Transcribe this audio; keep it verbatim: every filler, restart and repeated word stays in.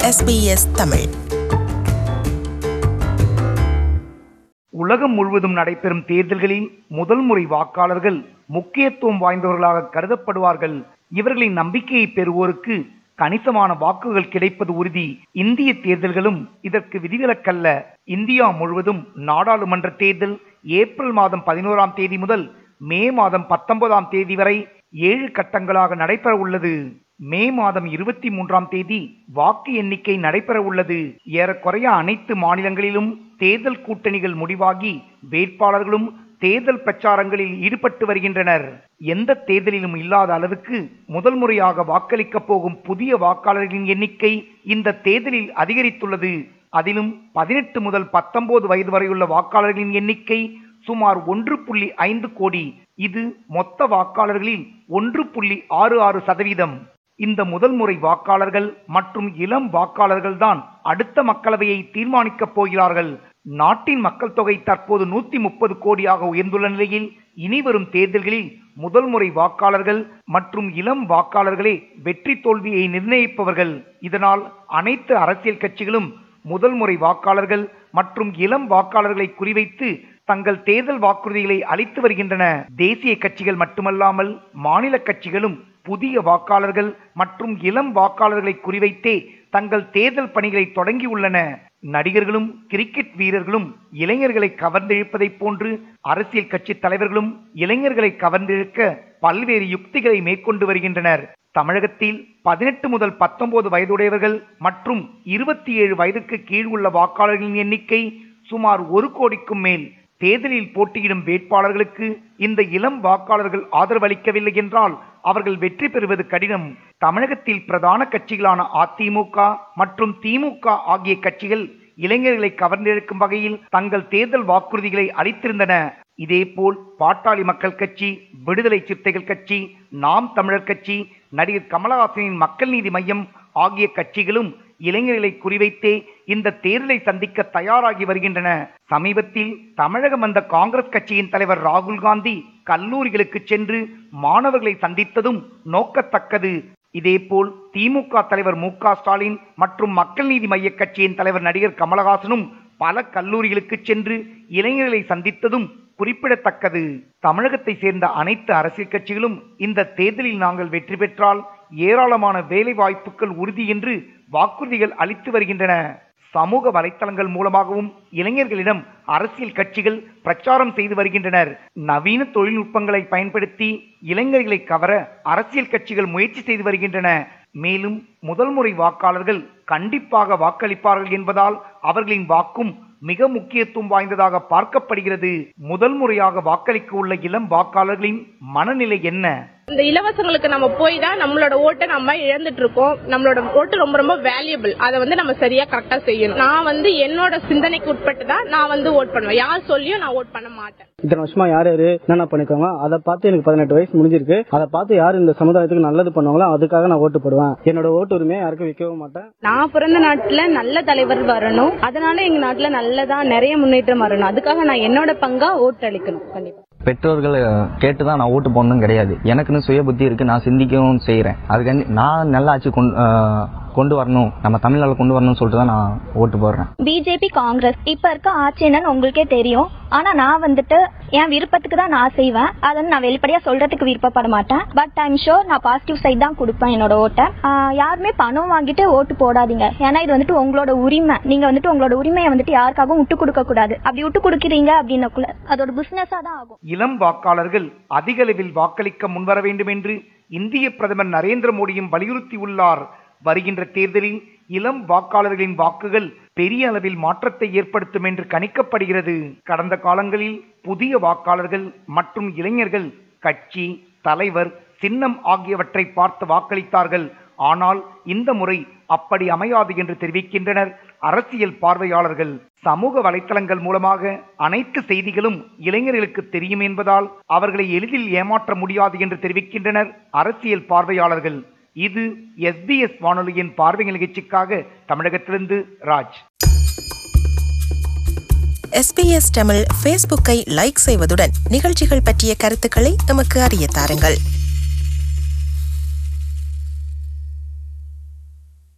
S B S Tamil. உலகம் முழுவதும் நடைபெறும் தேர்தல்களில் முதல் முறை வாக்காளர்கள் முக்கியத்துவம் வாய்ந்தவர்களாக கருதப்படுவார்கள். இவர்களின் நம்பிக்கையை பெறுவோருக்கு கணிசமான வாக்குகள் கிடைப்பது உறுதி. இந்திய தேர்தல்களும் இதற்கு விதிவிலக்கல்ல. இந்தியா முழுவதும் நாடாளுமன்ற தேர்தல் ஏப்ரல் மாதம் பதினோராம் தேதி முதல் மே மாதம் பத்தொன்பதாம் தேதி வரை ஏழு கட்டங்களாக நடைபெற உள்ளது. மே மாதம் இருபத்தி மூன்றாம் தேதி வாக்கு எண்ணிக்கை நடைபெற உள்ளது. ஏறக்குறைய அனைத்து மாநிலங்களிலும் தேர்தல் கூட்டணிகள் முடிவாகி வேட்பாளர்களும் தேர்தல் பிரச்சாரங்களில் ஈடுபட்டு வருகின்றனர். எந்த தேர்தலிலும் இல்லாத அளவுக்கு முதல் முறையாக வாக்களிக்க போகும் புதிய வாக்காளர்களின் எண்ணிக்கை இந்த தேர்தலில் அதிகரித்துள்ளது. அதிலும் பதினெட்டு முதல் பத்தொன்பது வயது வரையுள்ள வாக்காளர்களின் எண்ணிக்கை சுமார் ஒன்று புள்ளி ஐந்து கோடி. இது மொத்த வாக்காளர்களில் ஒன்று புள்ளி ஆறு ஆறு சதவீதம். இந்த முதல் முறை வாக்காளர்கள் மற்றும் இளம் வாக்காளர்கள் தான் அடுத்த மக்களவையை தீர்மானிக்கப் போகிறார்கள். நாட்டின் மக்கள் தொகை தற்போது நூத்தி முப்பது கோடியாக உயர்ந்துள்ள நிலையில் இனி வரும் தேர்தல்களில் முதல் முறை வாக்காளர்கள் மற்றும் இளம் வாக்காளர்களே வெற்றி தோல்வியை நிர்ணயிப்பவர்கள். இதனால் அனைத்து அரசியல் கட்சிகளும் முதல் முறை வாக்காளர்கள் மற்றும் இளம் வாக்காளர்களை குறிவைத்து தங்கள் தேர்தல் வாக்குறுதிகளை அளித்து வருகின்றன. தேசிய கட்சிகள் மட்டுமல்லாமல் மாநில கட்சிகளும் புதிய வாக்காளர்கள் மற்றும் இளம் வாக்காளர்களை குறிவைத்தே தங்கள் தேர்தல் பணிகளை தொடங்கியுள்ளன. நடிகர்களும் கிரிக்கெட் வீரர்களும் இளைஞர்களை கவர்ந்திழுப்பதை போன்று அரசியல் கட்சி தலைவர்களும் இளைஞர்களை கவர்ந்திழுக்க பல்வேறு யுக்திகளை மேற்கொண்டு வருகின்றனர். தமிழகத்தில் பதினெட்டு முதல் பத்தொன்பது வயதுடையவர்கள் மற்றும் இருபத்தி ஏழு வயதுக்கு கீழ் உள்ள வாக்காளர்களின் எண்ணிக்கை சுமார் ஒரு கோடிக்கும் மேல். தேர்தலில் போட்டியிடும் வேட்பாளர்களுக்கு இந்த இளம் வாக்காளர்கள் ஆதரவு அளிக்கவில்லை என்றால் அவர்கள் வெற்றி பெறுவது கடினம். தமிழகத்தில் பிரதான கட்சிகளான அதிமுக மற்றும் திமுக ஆகிய கட்சிகள் இளைஞர்களை கவர்ந்திழுக்கும் வகையில் தங்கள் தேர்தல் வாக்குறுதிகளை அளித்திருந்தன. இதேபோல் பாட்டாளி மக்கள் கட்சி, விடுதலை சிறுத்தைகள் கட்சி, நாம் தமிழர் கட்சி, நடிகர் கமலஹாசனின் மக்கள் நீதி மையம் ஆகிய கட்சிகளும் இளைஞர்களை குறிவைத்தே இந்த தேர்தலை சந்திக்க தயாராகி வருகின்றன. சமீபத்தில் தமிழகம் வந்த காங்கிரஸ் கட்சியின் தலைவர் ராகுல் காந்தி கல்லூரிகளுக்கு சென்று மாணவர்களை சந்தித்ததும் நோக்கத்தக்கது. இதேபோல் திமுக தலைவர் மு க ஸ்டாலின் மற்றும் மக்கள் நீதி மைய கட்சியின் தலைவர் நடிகர் கமலஹாசனும் பல கல்லூரிகளுக்கு சென்று இளைஞர்களை சந்தித்ததும் குறிப்பிடத்தக்கது. தமிழகத்தை சேர்ந்த அனைத்து அரசியல் கட்சிகளும் இந்த தேர்தலில் நாங்கள் வெற்றி பெற்றால் ஏராளமான வேலை வாய்ப்புகள் உறுதி என்று வாக்குறுதிகள் அளித்து வருகின்றன. சமூக வலைத்தளங்கள் மூலமாகவும் இளைஞர்களிடம் அரசியல் கட்சிகள் பிரச்சாரம் செய்து வருகின்றனர். நவீன தொழில்நுட்பங்களை பயன்படுத்தி இளைஞர்களை கவர அரசியல் கட்சிகள் முயற்சி செய்து வருகின்றன. மேலும் முதல் முறை வாக்காளர்கள் கண்டிப்பாக வாக்களிப்பார்கள் என்பதால் அவர்களின் வாக்கும் மிக முக்கியத்துவம் வாய்ந்ததாக பார்க்கப்படுகிறது. முதல் முறையாக வாக்களிக்க உள்ள இளம் வாக்காளர்களின் மனநிலை என்ன? இந்த இலவசங்களுக்கு நம்ம போய் தான் நம்மளோட ஓட்டை நம்ம இழந்துட்டு இருக்கோம். நம்மளோட ஓட்டு ரொம்ப ரொம்ப வேல்யூபிள். அதை வந்து நம்ம சரியா கரெக்டா செய்யணும். நான் வந்து என்னோட சிந்தனைக்கு உட்பட்டு தான் நான் வந்து ஓட் பண்ணுவேன். யார் சொல்லியும் நான் ஓட் பண்ண மாட்டேன். இத்தனை வருஷமா யார் யாரு என்ன பண்ணிக்கோங்க அதை பார்த்து எனக்கு பதினெட்டு வயசு முடிஞ்சிருக்கு. அதை பார்த்து யார் இந்த சமுதாயத்துக்கு நல்லது பண்ணுவாங்களோ அதுக்காக நான் ஓட்டு போடுவேன். என்னோட ஓட்டு உரிமையை யாருக்கும் விற்கவும் மாட்டேன். நான் பிறந்த நாட்டுல நல்ல தலைவர் வரணும். அதனால எங்க நாட்டுல நல்லதா நிறைய முன்னேற்றம் வரணும். அதுக்காக நான் என்னோட பங்கா ஓட்டு அளிக்கணும். கண்டிப்பா பெற்றோர்கள் கேட்டுதான் நான் ஓட்டு போடணும் கிடையாது. எனக்குன்னு சுய புத்தி இருக்கு. நான் சிந்திக்கவும் செய்யறேன். அதுக்கு நான் நல்ல ஆட்சி கொண்டு வரணும், நம்ம தமிழ்நாடு கொண்டு வரணும்னு சொல்லிட்டு தான் நான் ஓட்டு போடுறேன். பிஜேபி, காங்கிரஸ் இப்ப இருக்க ஆட்சி என்னன்னு உங்களுக்கே தெரியும். ஆனா நான் வந்துட்டு என் விருப்பத்துக்கு தான் நான் செய்வேன். அதை நான் வெளிப்படையா சொல்றதுக்கு விருப்பப்பட மாட்டேன். பட் ஐ எம் ஷோர் நான் பாசிட்டிவ் சைட் தான் கொடுப்பேன் என்னோட ஓட்டை. யாருமே பணம் வாங்கிட்டு ஓட்டு போடாதீங்க. ஏன்னா இது வந்துட்டு உங்களோட உரிமை. நீங்க வந்துட்டு உங்களோட உரிமையை வந்துட்டு யாருக்காகவும் விட்டு கொடுக்க கூடாது. அப்படி விட்டு கொடுக்கறீங்க அப்படின்னக்குள்ள அதோட பிசினஸா தான் ஆகும். இளம் வாக்காளர்கள் அதிக அளவில் வாக்களிக்க முன்வர வேண்டும் என்று இந்திய பிரதமர் நரேந்திர மோடியும் வலியுறுத்தியுள்ளார். வருகின்ற தேர்தலில் இளம் வாக்காளர்களின் வாக்குகள் பெரிய அளவில் மாற்றத்தை ஏற்படுத்தும் என்று கணிக்கப்படுகிறது. கடந்த காலங்களில் புதிய வாக்காளர்கள் மற்றும் இளைஞர்கள் கட்சி, தலைவர், சின்னம் ஆகியவற்றை பார்த்து வாக்களித்தார்கள். ஆனால் இந்த முறை அப்படி அமையாது என்று தெரிவிக்கின்றனர் அரசியல் பார்வையாளர்கள். சமூக வலைத்தளங்கள் மூலமாக அனைத்து செய்திகளும் இளைஞர்களுக்கு தெரியும் என்பதால் அவர்களை எளிதில் ஏமாற்ற முடியாது என்று தெரிவிக்கின்றனர் அரசியல் பார்வையாளர்கள். இது எஸ் பி எஸ் வானொலியின் பார்வை நிகழ்ச்சிக்காக தமிழகத்திலிருந்து Raj. S B S Tamil ஃபேஸ்புக்கை லைக் செய்வதுடன் நிகழ்ச்சிகள் பற்றிய கருத்துக்களை நமக்கு அறிய தாருங்கள்.